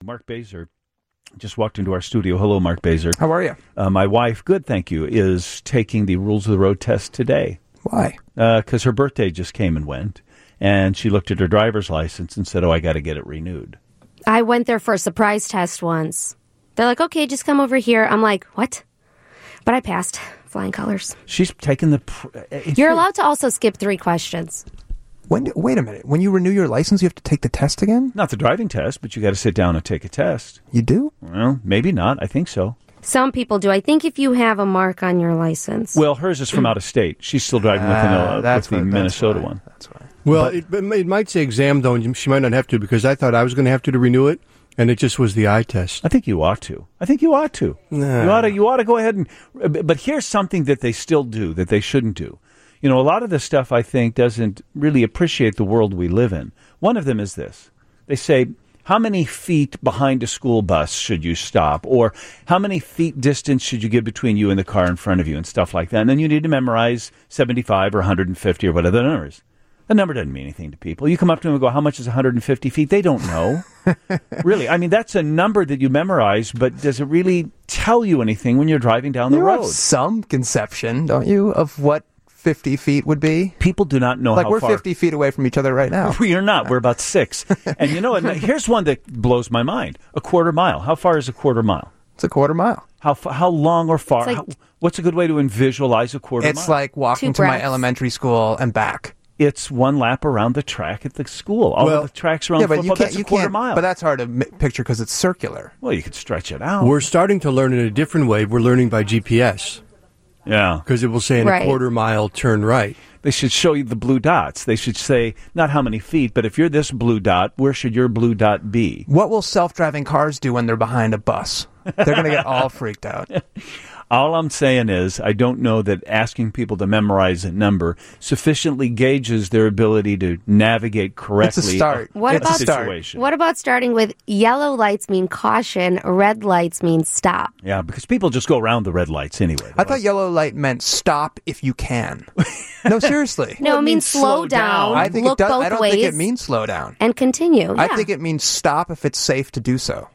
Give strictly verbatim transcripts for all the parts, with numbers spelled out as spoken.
Mark Baser just walked into our studio. Hello, Mark Baser. How are you? Uh, my wife, good, thank you, is taking the Rules of the Road test today. Why? Because uh, her birthday just came and went, and she looked at her driver's license and said, oh, I got to get it renewed. I went there for a surprise test once. They're like, okay, just come over here. I'm like, what? But I passed. Flying colors. She's taken the... Pr- You're allowed to also skip three questions. When? Do, wait a minute. When you renew your license, you have to take the test again? Not the driving test, but you got to sit down and take a test. You do? Well, maybe not. I think so. Some people do. I think if you have a mark on your license. Well, hers is from out of state. She's still driving with, Uh, the, that's with the what- Minnesota that's why. one. That's why. Well, But- it, it might say exam, though, and she might not have to, because I thought I was going to have to, to renew it, and it just was the eye test. I think you ought to. I think you ought to. Nah. You ought to. You ought to go ahead and. But here's something that they still do that they shouldn't do. You know, a lot of this stuff I think doesn't really appreciate the world we live in. One of them is this: they say, how many feet behind a school bus should you stop, or how many feet distance should you give between you and the car in front of you, and stuff like that. And then you need to memorize seventy-five or one hundred fifty or whatever the number is. The number doesn't mean anything to people. You come up to them and go, how much is one hundred fifty feet? They don't know. Really. I mean, that's a number that you memorize, but does it really tell you anything when you're driving down the You road? have some conception, don't you, of what fifty feet would be? People do not know Like how we're far. fifty feet away from each other right now. We're not. We're about six. And you know, and here's one that blows my mind. A quarter mile. How far is a quarter mile? It's a quarter mile. How fa- how long or far? It's like- how, what's a good way to visualize a quarter It's mile? like walking Two to my breaths. elementary school and back. It's one lap around the track at the school. All Well, of the tracks around Yeah, the but football, you can't. that's a You quarter can't. mile. But that's hard to m- picture because it's circular. well, you could stretch it out. We're starting to learn in a different way. We're learning by G P S, yeah. because it will say in Right. a quarter mile, turn right. They should show you the blue dots. They should say, not how many feet, but if you're this blue dot, where should your blue dot be? What will self-driving cars do when they're behind a bus? They're going to get all freaked out. All I'm saying is, I don't know that asking people to memorize a number sufficiently gauges their ability to navigate correctly. It's a start. What it's about a start. situation. What about starting with yellow lights mean caution, red lights mean stop? Yeah, because people just go around the red lights anyway. I thought yellow light meant stop if you can. No, seriously. No, Well, it it means means slow slow down, down. I think look it does. both I don't ways, think it means slow down. and continue. I Yeah. think it means stop if it's safe to do so.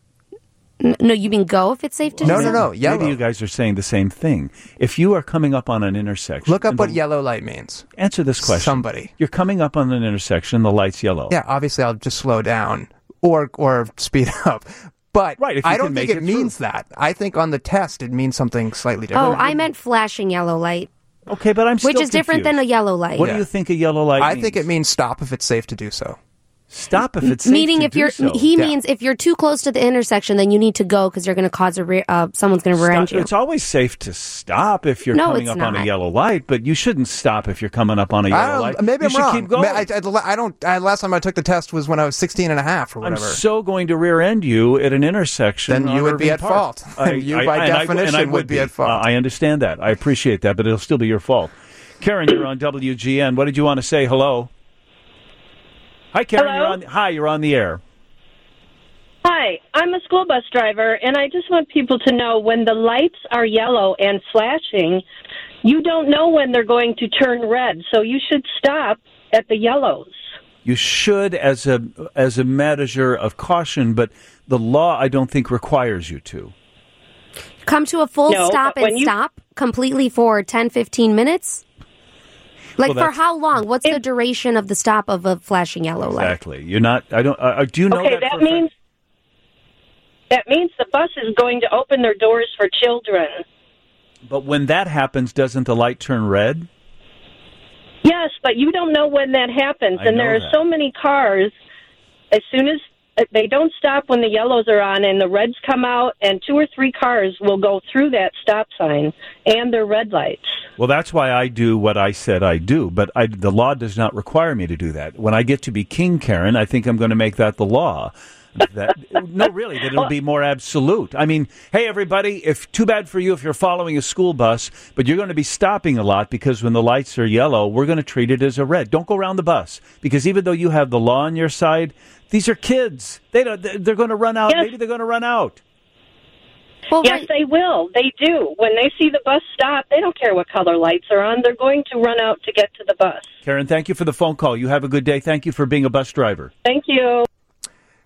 N- no, you mean go if it's safe to No, do no, so? no. Yellow. Maybe you guys are saying the same thing. If you are coming up on an intersection, Look up and what the- yellow light means. Answer this question. Somebody. You're coming up on an intersection, the light's yellow. Yeah, obviously I'll just slow down or or speed up. But Right, if you I don't can think make it, it means that. I think on the test it means something slightly different. Oh, I meant flashing yellow light, Okay, but I'm still which is different than a confused. yellow light. What Yeah. do you think a yellow light I means? think it means stop if it's safe to do so. Stop if it's safe Meaning, to if do you're, so. he Yeah. means if you're too close to the intersection, then you need to go because you're going to cause a rear. Uh, someone's going to rear end Stop. you. It's always safe to stop if you're No, coming it's up on a not. yellow light, but you shouldn't stop if you're coming up on a I yellow don't, light. maybe you I'm should wrong. keep going. I, I, I don't. I, last time I took the test was when I was sixteen and a half or I'm whatever. so going to rear end you at an intersection. Then you on would be Irving at Park. fault. I- You, I- by and I- and definition, I would be at fault. Uh, I understand that. I appreciate that, but it'll still be your fault. Karen, you're on W G N. What did you want to say? Hello. Hi, Karen. Hello? You're on. Hi, you're on the air. Hi, I'm a school bus driver, and I just want people to know when the lights are yellow and flashing, you don't know when they're going to turn red, so you should stop at the yellows. You should, as a as a measure of caution, but the law, I don't think, requires you to. Come to a full No, stop but when and you- stop completely for ten, fifteen minutes? Like, Well, for that's- how long? What's the If- duration of the stop of a flashing yellow light? Exactly. You're not. I don't. Uh, do you know Okay, that? that for a fact? means that means the bus is going to open their doors for children. But when that happens, doesn't the light turn red? Yes, but you don't know when that happens, I and know there are that. so many cars. As soon as uh, they don't stop when the yellows are on and the reds come out, and two or three cars will go through that stop sign and their red lights. Well, that's why I do what I said I do, but I, the law does not require me to do that. When I get to be king, Karen, I think I'm going to make that the law. That, no, really, that it'll be more absolute. I mean, hey, everybody, if too bad for you if you're following a school bus, but you're going to be stopping a lot because when the lights are yellow, we're going to treat it as a red. Don't go around the bus because even though you have the law on your side, these are kids. They don't, they're going to run out. Yes. Maybe they're going to run out. Well, Yes, right- they will. They do. When they see the bus stop, they don't care what color lights are on. They're going to run out to get to the bus. Karen, thank you for the phone call. You have a good day. Thank you for being a bus driver. Thank you.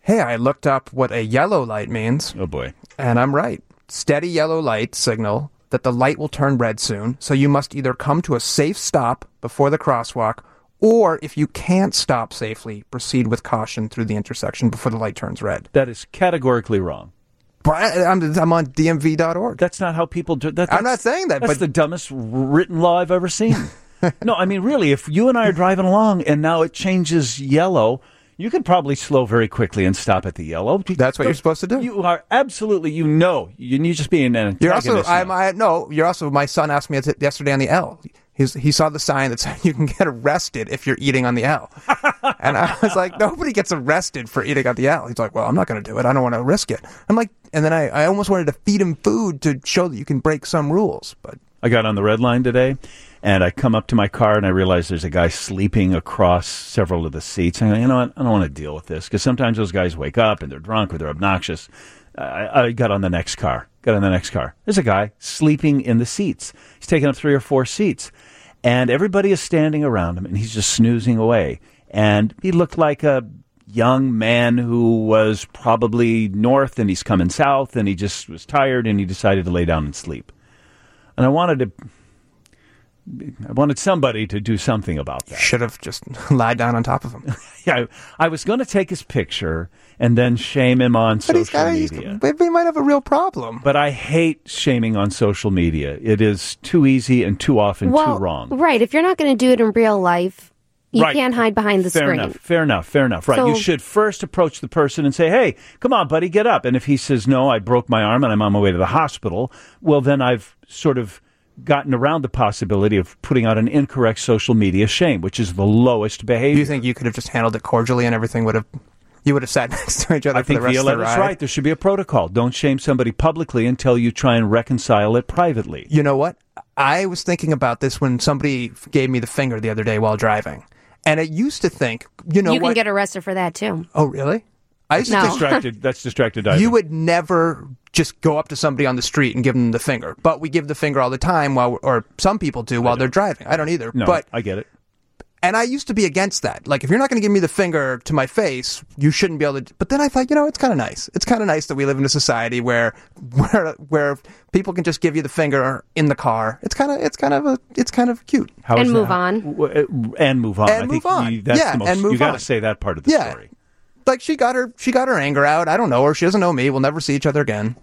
Hey, I looked up what a yellow light means, Oh, boy. and I'm right. Steady yellow light signal that the light will turn red soon, so you must either come to a safe stop before the crosswalk, or if you can't stop safely, proceed with caution through the intersection before the light turns red. That is categorically wrong. But I- I'm, I'm on D M V dot org. That's not how people do that. I'm not saying that, That's but the dumbest written law I've ever seen. No, I mean, really, if you and I are driving along and now it changes yellow, you could probably slow very quickly and stop at the yellow. That's what you're supposed to do. You are absolutely, you know, you need just being an You're antagonist. also, I'm, now. I, no, you're also, my son asked me yesterday on the L. He's, he saw the sign that said you can get arrested if you're eating on the L. And I was like, nobody gets arrested for eating on the L. He's like, well, I'm not going to do it. I don't want to risk it. I'm like, and then I, I almost wanted to feed him food to show that you can break some rules. But I got on the red line today, and I come up to my car, and I realize there's a guy sleeping across several of the seats. And I go, you know what? I don't want to deal with this, because sometimes those guys wake up, and they're drunk, or they're obnoxious. I, I got on the next car. Got on the next car. There's a guy sleeping in the seats. He's taking up three or four seats. And everybody is standing around him, and he's just snoozing away. And he looked like a young man who was probably north, and he's coming south, and he just was tired, and he decided to lay down and sleep. And I wanted to, I wanted somebody to do something about that. should have just lied down on top of him. Yeah, I, I was going to take his picture and then shame him on But he's social got, he's, media. he might have a real problem. But I hate shaming on social media. It is too easy and too often well, too wrong. Right. If you're not going to do it in real life, you Right. can't hide behind the fair screen. enough. Fair enough. Fair enough. Right. So- You should first approach the person and say, "Hey, come on, buddy, get up." And if he says, "No, I broke my arm and I'm on my way to the hospital," well, then I've sort of gotten around the possibility of putting out an incorrect social media shame, which is the lowest behavior. Do you think you could have just handled it cordially and everything would have, you would have sat next to each other I for think the rest of the Violetta's ride? right. There should be a protocol. Don't shame somebody publicly until you try and reconcile it privately. You know what? I was thinking about this when somebody gave me the finger the other day while driving. And I used to think, you know you what? can get arrested for that too. Oh, really? I used No. to think Distracted. That's distracted driving. you would never just go up to somebody on the street and give them the finger. But we give the finger all the time while, or some people do while they're driving. I don't either. No, but I get it. And I used to be against that. Like, if you're not going to give me the finger to my face, you shouldn't be able to. But then I thought, you know, it's kind of nice. It's kind of nice that we live in a society where, where, where people can just give you the finger in the car. It's kind of, it's kind of a, it's kind of cute. How And is move that? on. W- And move on. And I think move on. You, that's Yeah, the most, and move you got to on. say that part of the Yeah. story. Like, she got her, she got her anger out. I don't know her. She doesn't know me. We'll never see each other again.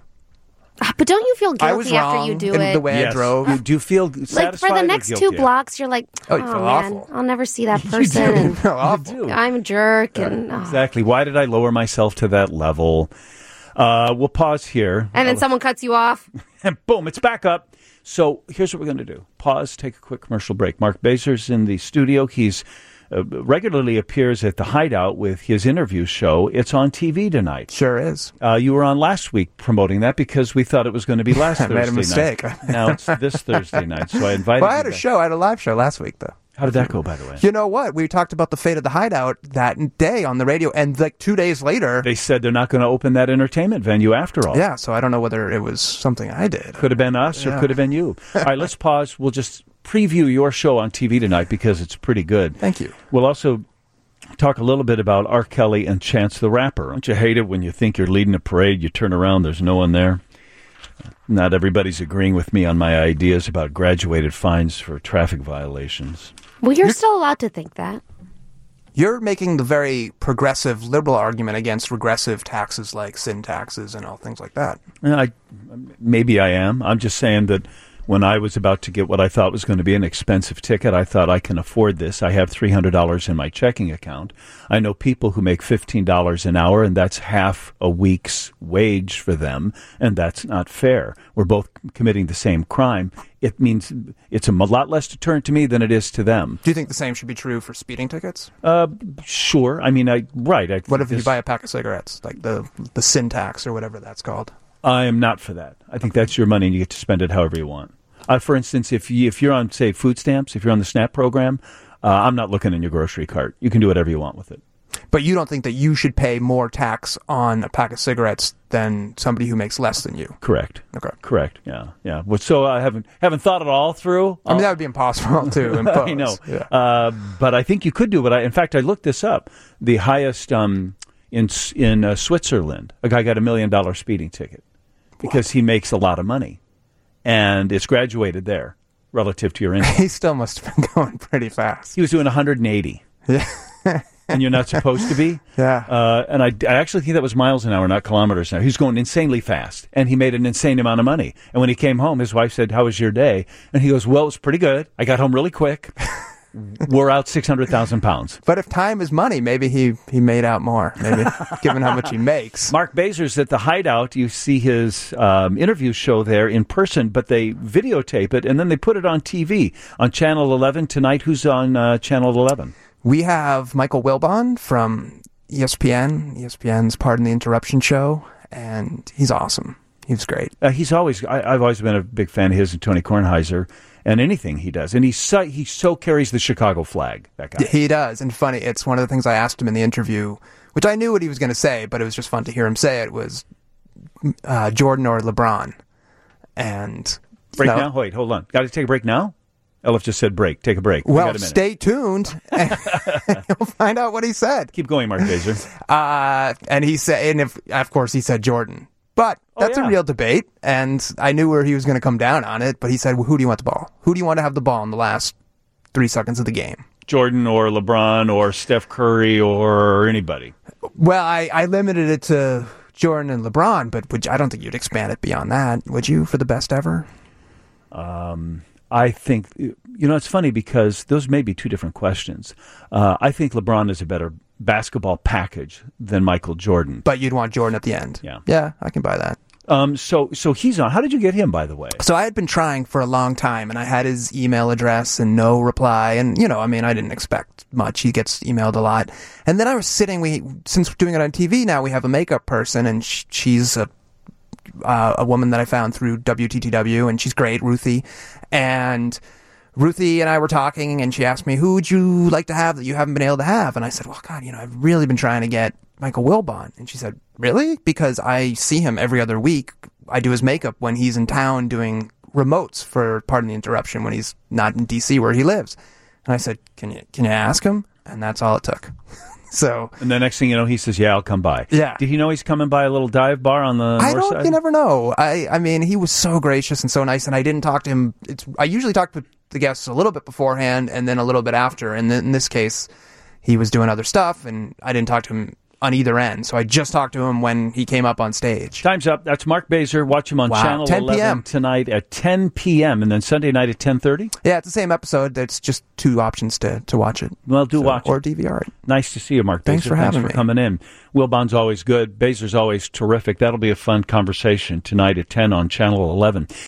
But don't you feel I was guilty after wrong you do in it? the way I Yes. drove. You- Do you feel like satisfied for the or next two guilty? blocks, you're like, Oh, oh, you feel man, awful. I'll never see that person. and Oh, awful. do. I'm a jerk, and oh. Exactly. Why did I lower myself to that level? Uh, we'll pause here. and then someone cuts you off. And boom, it's back up. So here's what we're going to do. Pause, take a quick commercial break. Mark Bazer's in the studio. He's uh, regularly appears at the Hideout with his interview show. It's on T V tonight. Sure is. Uh, you were on last week promoting that because we thought it was going to be last I Thursday made a mistake. night. Now it's this Thursday night. So I invited Well, I you had a back. show. I had a live show last week, though. How did that go, by the way? You know what? We talked about the fate of the Hideout that day on the radio, and like two days later, They said they're not going to open that entertainment venue after all. yeah. So I don't know whether it was something I did. Could have been us or Yeah. could have been you. All right, let's pause. We'll just preview your show on T V tonight because it's pretty good. Thank you. We'll also talk a little bit about R. Kelly and Chance the Rapper. Don't you hate it when you think you're leading a parade, you turn around, there's no one there? Not everybody's agreeing with me on my ideas about graduated fines for traffic violations. Well, you're still allowed to think that. You're making the very progressive liberal argument against regressive taxes like sin taxes and all things like that. And I, maybe I am. I'm just saying that when I was about to get what I thought was going to be an expensive ticket, I thought I can afford this. I have three hundred dollars in my checking account. I know people who make fifteen dollars an hour, and that's half a week's wage for them, and that's not fair. We're both committing the same crime. It means it's a lot less deterrent to me than it is to them. Do you think the same should be true for speeding tickets? Uh, sure. I mean, I right. I, What if you this- buy a pack of cigarettes, like the the sin tax or whatever that's called? I am not for that. I think that's your money, and you get to spend it however you want. Uh, for instance, if you, if you're on, say, food stamps, if you're on the SNAP program, uh, I'm not looking in your grocery cart. You can do whatever you want with it. But you don't think that you should pay more tax on a pack of cigarettes than somebody who makes less than you? Correct. Okay. Correct. Yeah. Yeah. Well, so I haven't haven't thought it all through. I mean, that would be impossible to impose. I know. Yeah. Uh, but I think you could do it. I, in fact, I looked this up. The highest um, in S- in uh, Switzerland. A guy got a million dollar speeding ticket because he makes a lot of money, and it's graduated there relative to your income. He still must have been going pretty fast. He was doing one hundred eighty. Yeah. And you're not supposed to be. Yeah. Uh, and I, I actually think that was miles an hour, not kilometers an hour. He was going insanely fast, and he made an insane amount of money. And when he came home, his wife said, "How was your day?" And he goes, "Well, it was pretty good. I got home really quick. We're out six hundred thousand pounds. But if time is money, maybe he, he made out more, maybe, given how much he makes. Mark Bazer's at the Hideout. You see his um, interview show there in person, but they videotape it, and then they put it on T V on Channel eleven tonight. Who's on uh, Channel eleven? We have Michael Wilbon from E S P N, E S P N's Pardon the Interruption show, and he's awesome. He was great. Uh, he's always, I, I've always been a big fan of his and Tony Kornheiser and anything he does. And he so, he so carries the Chicago flag, that guy. He does. And funny, it's one of the things I asked him in the interview, which I knew what he was going to say, but it was just fun to hear him say it, was uh, Jordan or LeBron. And Break know, now? Wait, hold on. Got to take a break now? Elif just said break. Take a break. We Well, got a minute. stay tuned, and you'll find out what he said. Keep going, Mark Bazer. Uh, and he said, and if, of course, he said Jordan. But Oh, that's yeah. a real debate, and I knew where he was going to come down on it. But he said, well, "Who do you want the ball? Who do you want to have the ball in the last three seconds of the game?" Jordan or LeBron or Steph Curry or anybody. Well, I, I limited it to Jordan and LeBron, but would you, I don't think you'd expand it beyond that, would you? For the best ever? Um, I think, you know, it's funny because those may be two different questions. Uh, I think LeBron is a better basketball package than Michael Jordan. But you'd want Jordan at the end. Yeah. Yeah, I can buy that. Um, so, so he's on. How did you get him, by the way? So I had been trying for a long time, and I had his email address and no reply. And, you know, I mean, I didn't expect much. He gets emailed a lot. And then I was sitting, we, since we're doing it on T V now, we have a makeup person, and sh- she's a, uh, a woman that I found through W T T W, and she's great, Ruthie. And Ruthie and I were talking, and she asked me, who would you like to have that you haven't been able to have? And I said, well, God, you know, I've really been trying to get Michael Wilbon. And she said, really? Because I see him every other week. I do his makeup when he's in town doing remotes for Pardon the Interruption when he's not in D C where he lives. And I said, can you can you ask him? And that's all it took. So, And the next thing you know, he says, yeah, I'll come by. Yeah. Did he know he's coming by a little dive bar on the I north don't, side? you never know. I, I mean, he was so gracious and so nice, and I didn't talk to him. It's, I usually talk to the guests a little bit beforehand and then a little bit after. And in this case, he was doing other stuff, and I didn't talk to him on either end. So I just talked to him when he came up on stage. Time's up. That's Mark Bazer. Watch him on Wow. Channel ten p.m. eleven tonight at ten p.m. and then Sunday night at ten thirty. Yeah, it's the same episode. It's just two options to, to watch it. Well, do So- watch Or it. D V R it. Nice to see you, Mark Thanks Bazer. for having Thanks for me. coming in. Wilbon's always good. Bazer's always terrific. That'll be a fun conversation tonight at ten on Channel eleven.